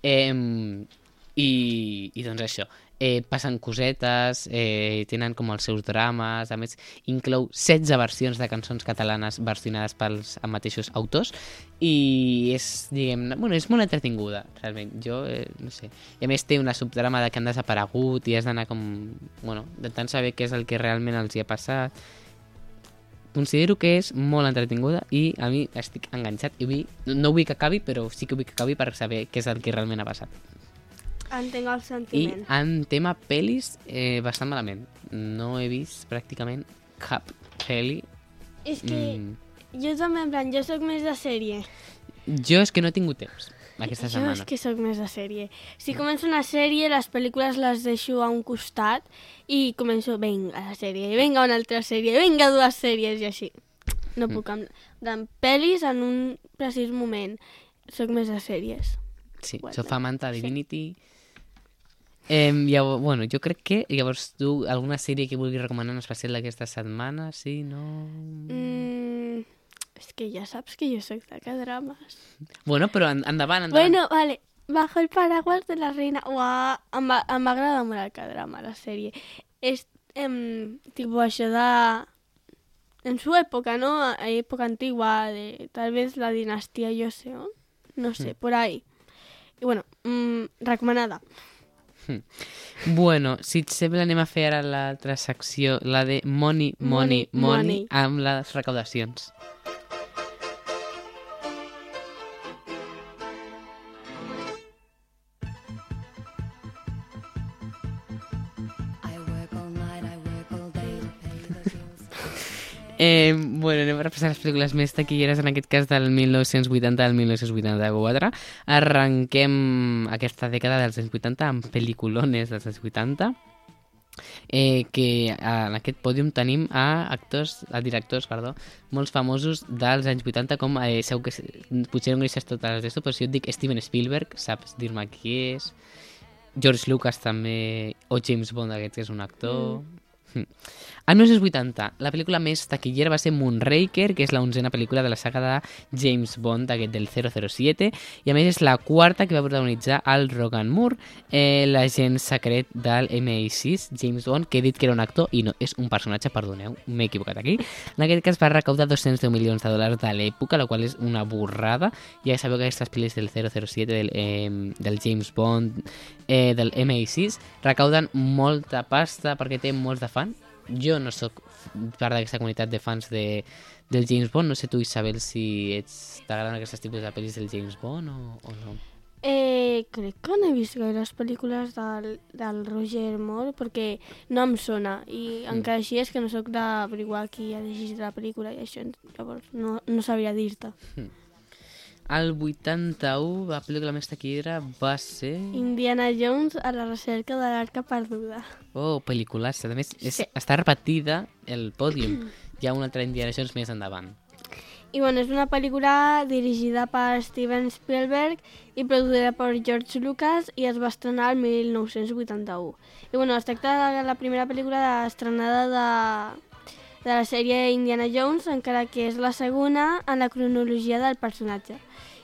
i doncs això, passen cosetes, tenen com els seus drames, a més inclou 16 versions de cançons catalanes versionades pels mateixos autors i és, diguem, bueno, és molt entretinguda, realment, jo no sé. I a més té una subtrama de que han desaparegut i has d'anar com, bueno, intentant saber què és el que realment els hi ha passat. Considero que és molt entretinguda i a mi estic enganxat i no vull que acabi, però sí que vull que acabi per saber què és el que realment ha passat.
Entenc el sentiment.
I en tema pel·lis, bastant malament. No he vist pràcticament cap pel·li.
És que jo també, en plan, jo sóc més de sèrie.
Jo és que no he tingut temps aquesta setmana.
Jo és que sóc més de sèrie. Si començo una sèrie, les pel·lícules les deixo a un costat i començo, vinga, la sèrie, vinga, una altra sèrie, vinga, dues sèries i així. No puc, amb pel·lis en un precís moment. Sóc més de sèries.
Sí, Sofamanta, Divinity... Llavors, bueno, jo crec que llavors tu alguna sèrie que vulguis recomanar en especial d'aquesta setmana, sí, no...
És que ja saps que jo soc de K-drames.
Bueno, però endavant.
Bueno, vale, Bajo el paraguas de la reina. Uah, em m'agrada molt el K-drama, la sèrie. És tipus això de... En su època, ¿no? Època antigua, de tal vez la dinastía Joseon. No sé, por ahí. I bueno, recomanada.
Bueno, si et sembla anem a fer ara l'altra secció, la de Money, amb les recaudacions. Bueno, anem a repassar les pel·lícules més taquilleres, en aquest cas del 1980 al 1984. Arrenquem aquesta dècada dels anys 80 amb pel·liculones dels anys 80, que en aquest pòdium tenim a directors molts famosos dels anys 80, com segur que potser no coneixes totes les d'esto, però si jo et dic Steven Spielberg, saps dir-me qui és, George Lucas també, o James Bond, aquest que és un actor... En 1980, la pel·lícula més taquillera va ser Moonraker, que és la 11a pel·lícula de la saga de James Bond, aquest del 007, i a més és la quarta que va protagonitzar el Roger Moore, l'agent secret del MI6, James Bond, que he dit que era un actor i no, és un personatge, perdoneu, m'he equivocat aquí. En aquest cas va recaudar 210 milions de dòlars de l'època, la qual és una borrada. Ja sabeu que aquestes pel·lis del 007, del James Bond, del MI6, recauden molta pasta perquè té molts de fans. Jo no sóc part d'aquesta comunitat de fans del James Bond. No sé tu, Isabel, si t'agraden aquests tipus de pel·lis del James Bond o no.
Crec que no he vist gaires pel·lícules del Roger Moore perquè no em sona i encara així és que no sóc d'averiguar qui ha llegit la pel·lícula i això, llavors no sabria dir-te.
El 81, la pel·lícula més taquillera va ser...
Indiana Jones a la recerca de l'Arca Perduda.
Oh, pel·lículassa. A més, està repetida el pòdium. Hi ha una altra Indiana Jones més endavant.
I bueno, és una pel·lícula dirigida per Steven Spielberg i produïda per George Lucas i es va estrenar el 1981. I bueno, es tracta de la primera pel·lícula estrenada de la sèrie Indiana Jones, encara que és la segona en la cronologia del personatge.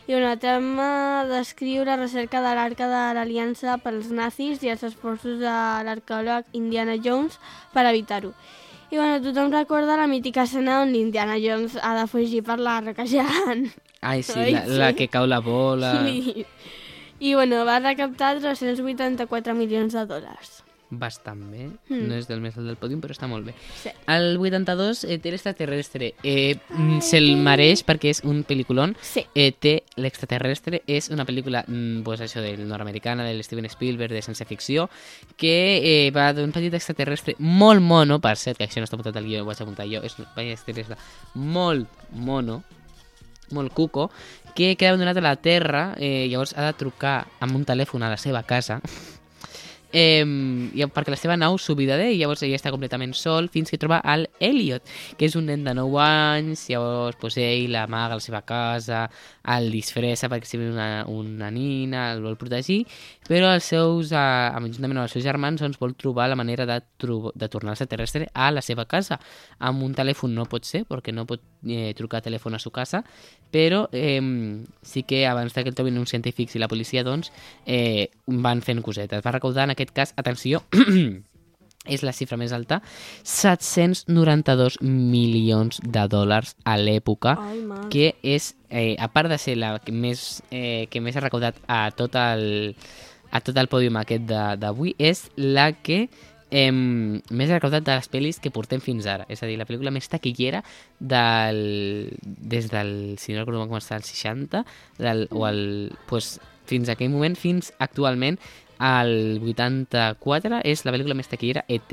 I una trama descriu la recerca de l'Arca de l'Aliança pels nazis i els esforços de l'arqueòleg Indiana Jones per evitar-ho. I tothom recorda la mítica escena on l'Indiana Jones ha de fugir per la roca gegant.
Ai, sí, la que cau la bola...
Sí. I va recaptar 384 milions de dòlars.
Bastant bé. No és del més alt del pòdium, però està molt bé.
Sí.
El 82 té l'Extraterrestre. Se'l mereix perquè és un pel·lículon.
Sí.
Té l'Extraterrestre, és una pel·lícula pues, això, del nord-americana, de Steven Spielberg, de ciència-ficció, que va d'un petit extraterrestre molt mono, per cert, que això no està apuntat al guió, ho vaig apuntar jo, és un extraterrestre molt mono, molt cuco, que queda abandonat a la Terra, llavors ha de trucar amb un telèfon a la seva casa, perquè la seva nau s'oblida d'ell, llavors ell està completament sol fins que troba el Elliot, que és un nen de 9 anys, llavors pues, ell l'amaga a la seva casa, el disfressa perquè sigui una nina, el vol protegir, però juntament amb els seus germans vol trobar la manera de tornar l'extraterrestre a la seva casa. Amb un telèfon no pot ser, perquè no pot trucar a telèfon a su casa, però sí que abans que el trobin uns científics i la policia van fent cosetes. Va recaudar en aquest cas, atenció, és la xifra més alta, 792 milions de dòlars a l'època, que és, a part de ser la que més ha recaudat a tot el pòdium aquest d'avui, és la que més ha recaudat de les pel·lis que portem fins ara. És a dir, la pel·lícula més taquillera des del, si no recordo com està, el 60, fins a aquell moment, fins actualment, el 84 és la pel·lícula més taquillera E.T.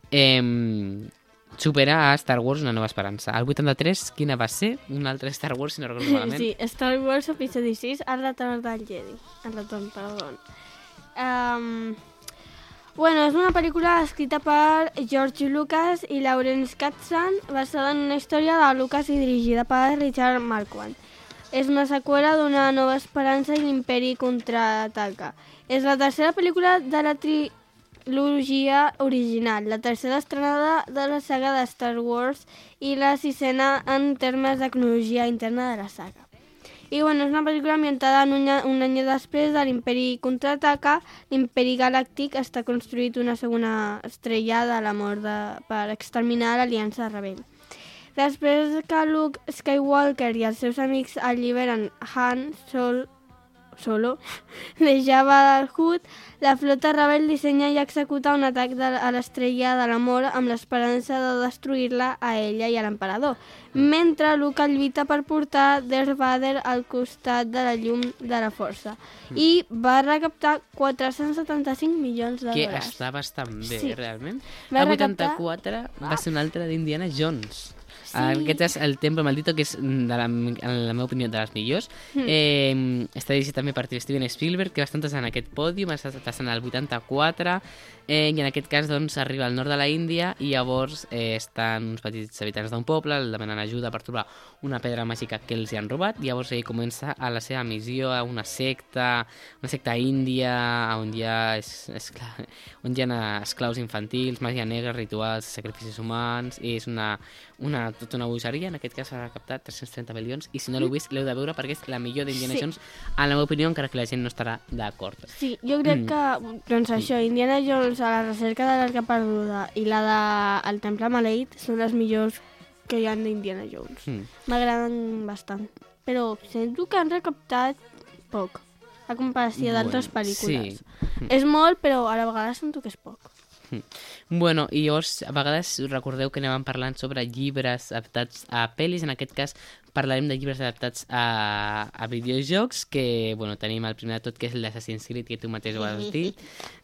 Supera a Star Wars Una nova esperança. El 83, quina va ser? Un altre Star Wars, si no recordo malament.
Sí, Star Wars episodi 6, El retorn del Jedi. El retorn, perdó. És una pel·lícula escrita per George Lucas i Lawrence Kasdan, basada en una història de Lucas i dirigida per Richard Marquand. És una seqüela d'Una nova esperança i l'Imperi contraataca. És la tercera pel·lícula de la trilogia original, la tercera estrenada de la saga de Star Wars i la sisena en termes de cronologia interna de la saga. I és una pel·lícula ambientada en un any després de l'Imperi contraataca. L'Imperi Galàctic està construït una segona estrella de la mort per exterminar l'Aliança Rebel. Després que Luke Skywalker i els seus amics alliberen Han Solo de Jabba the Hutt, la flota rebel dissenya i executa un atac a l'estrella de la mort amb l'esperança de destruir-la a ella i a l'emperador, mentre Luke lluita per portar Darth Vader al costat de la llum de la força. I va recaptar 475 milions de dòlars.
Que està bastant bé, sí. Realment.
El
84 va ser un altre d'Indiana Jones. Sí. Aquest és El Temple Maldito, que és, en la meva opinió, de les millors. Està dirigit també per Steven Spielberg, que bastant està en aquest pòdium, està en el 84, i en aquest cas arriba al nord de la Índia i llavors estan uns petits habitants d'un poble, el demanen ajuda per trobar una pedra màgica que els hi han robat, i llavors ell comença a la seva missió a una secta índia on hi ha esclaus infantils, màgia negra, rituals, sacrificis humans, i és tota una bogeria. En aquest cas ha recaptat 330 milions, i si no l'heu vist l'heu de veure perquè és la millor d'Indiana Jones, en la meva opinió, encara que la gent no estarà d'acord.
Sí, jo crec que això, Indiana Jones a la recerca de l'Arca perduda i la del Temple Maleït són les millors que hi ha d'Indiana Jones. M'agraden bastant, però sento que han recaptat poc a comparació d'altres pel·lícules. Sí. És molt, però a la vegada sento que és poc.
Bueno, i llavors a vegades recordeu que anàvem parlant sobre llibres adaptats a pel·lis. En aquest cas parlarem de llibres adaptats a videojocs, que tenim el primer de tot, que és l'Assassin's Creed, que tu mateix ho has dit.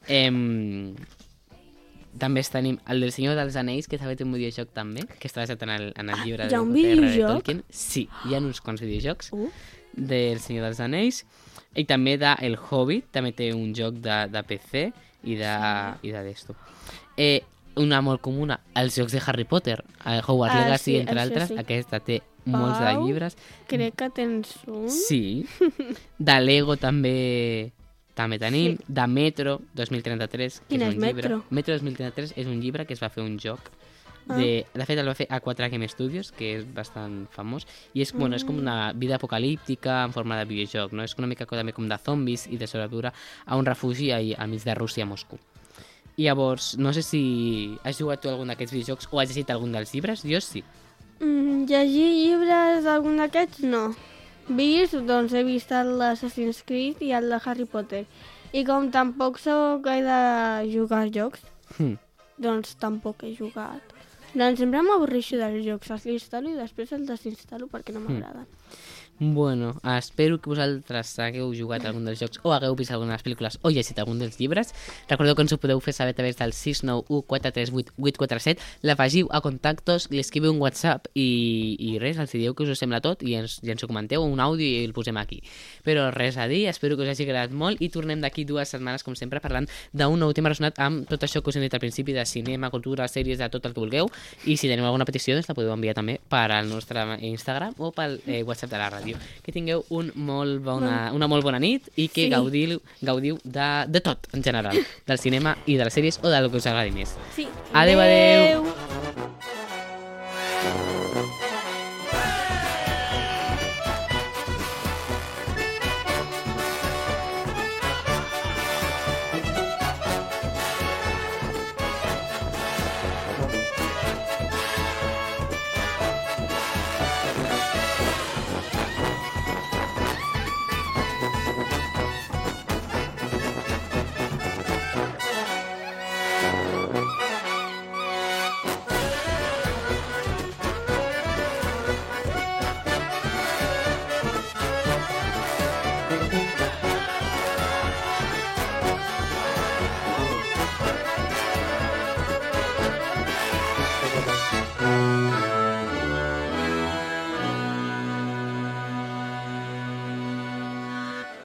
També tenim el del Senyor dels Anells, que també té un videojoc també, que està basat en el llibre
de
Tolkien. Sí, hi ha uns quants videojocs del Senyor dels Anells. I també d'El Hobbit, també té un joc de PC i d'esto. Una molt comuna, els jocs de Harry Potter, Hogwarts Legacy, entre altres. Sí. Aquesta té molts de llibres.
Crec que tens un.
Sí. De Lego també tenim. Sí. De Metro 2033.
Quin és Metro?
Metro 2033 és un llibre que es va fer un joc De fet, el va fer A4 Game Studios, que és bastant famós, i és, bueno, és com una vida apocalíptica en forma de videojoc, no? És una mica també com de zombis i de sobreviure a un refugi al mig de Rússia a Moscou. I llavors, no sé si has jugat tu algun d'aquests videojocs o has llegit algun dels llibres. Jo sí.
Llegir llibres d'algun d'aquests, no. Vist, doncs he vist el d'Assassin's Creed i el de Harry Potter. I com tampoc sóc gaire de jugar als jocs, doncs tampoc he jugat. Doncs sempre m'avorreixo dels jocs, els instal·lo i després els desinstal·lo perquè no m'agraden.
Bueno, espero que vosaltres hagueu jugat algun dels jocs o hagueu vist algunes pel·lícules o llegit algun dels llibres. Recordeu que ens ho podeu fer saber a través del 691-438-847. L'afegiu a contactos, li escriviu un WhatsApp i res, els dieu que us sembla tot i ens ho comenteu, un àudio i el posem aquí. Però res a dir, espero que us hagi agradat molt i tornem d'aquí 2 setmanes, com sempre, parlant d'un nou tema relacionat amb tot això que us hem dit al principi de cinema, cultura, sèries, de tot el que vulgueu. I si teniu alguna petició, doncs la podeu enviar també per al nostre Instagram o pel WhatsApp de la ràdio. Que tingueu una molt bona nit i que gaudiu de tot, en general, del cinema i de les sèries o del que us agradi més.
Sí.
Adéu.